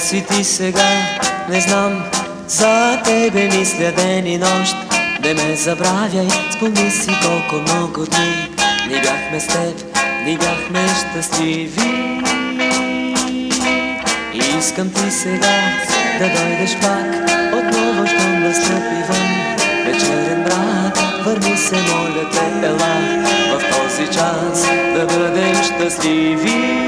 Аз и ти сега не знам, за тебе мисля ден и нощ. Не ме забравяй, спомни си колко много дни ни бяхме с теб, ни бяхме щастливи. И искам ти сега да дойдеш пак, отново щом настъпи вън вечерен мрак. Върни се, моля те, ела в този час да бъдем щастливи.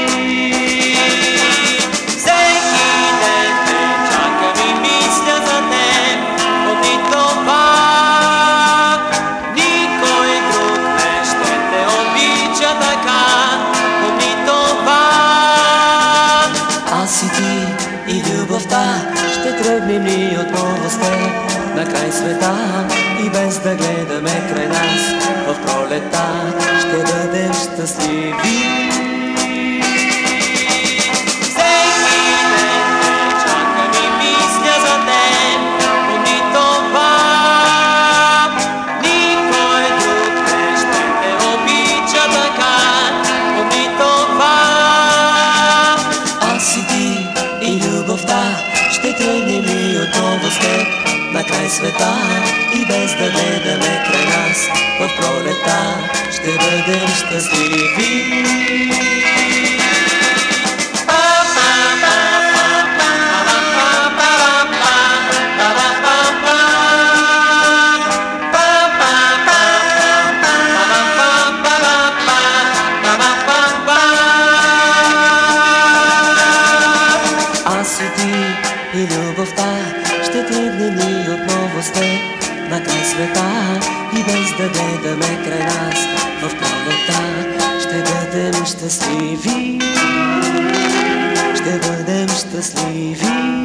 Аз и ти и любовта ще тръгнем ни отново с теб на край света, и без да гледаме край нас в пролета ще бъдем щастливи. Ще тръгнем и отново с теб на край света, и без да гледаме край нас в пролета ще бъдем щастливи. Аз и ти и любовта ще тръгнем и отново с теб на край света, и без да гледаме край нас в пролета ще бъдем щастливи. Ще бъдем щастливи.